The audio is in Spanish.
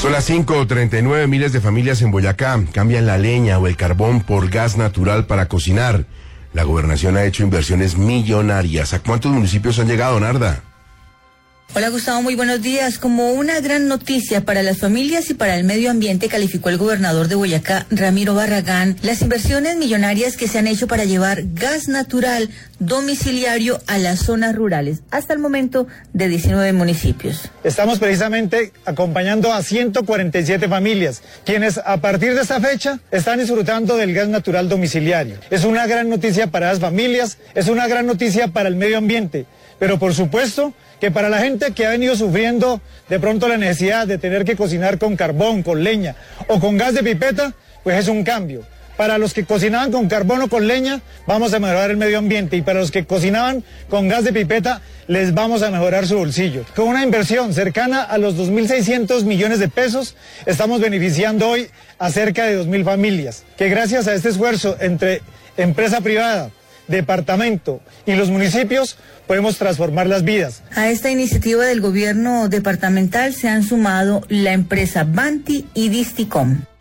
Son las 5:39. Miles de familias en Boyacá cambian la leña o el carbón por gas natural para cocinar. La gobernación ha hecho inversiones millonarias. ¿A cuántos municipios han llegado, Narda? Hola Gustavo, muy buenos días. Como una gran noticia para las familias y para el medio ambiente, calificó el gobernador de Boyacá, Ramiro Barragán, las inversiones millonarias que se han hecho para llevar gas natural domiciliario a las zonas rurales, hasta el momento de 19 municipios. Estamos precisamente acompañando a 147 familias, quienes a partir de esta fecha están disfrutando del gas natural domiciliario. Es una gran noticia para las familias, es una gran noticia para el medio ambiente, pero por supuesto que para la gente que ha venido sufriendo de pronto la necesidad de tener que cocinar con carbón, con leña o con gas de pipeta, pues es un cambio. Para los que cocinaban con carbón o con leña, vamos a mejorar el medio ambiente, y para los que cocinaban con gas de pipeta, les vamos a mejorar su bolsillo. Con una inversión cercana a los 2.600 millones de pesos, estamos beneficiando hoy a cerca de 2.000 familias, que gracias a este esfuerzo entre empresa privada, departamento y los municipios, podemos transformar las vidas. A esta iniciativa del gobierno departamental se han sumado la empresa Banti y Disticom.